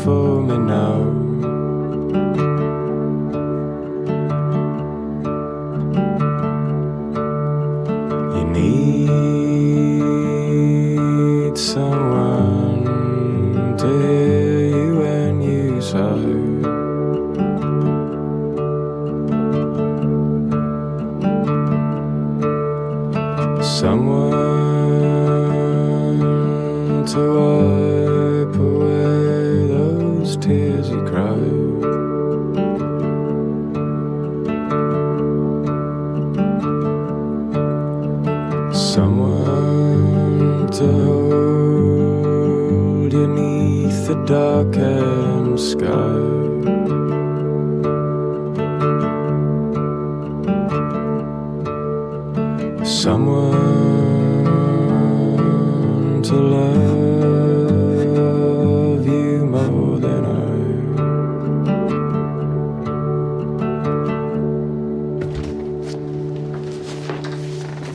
for me now. You need someone to hear you when you sigh. Someone to wipe away those tears you cry. Someone to hold you neath the darkened sky. Someone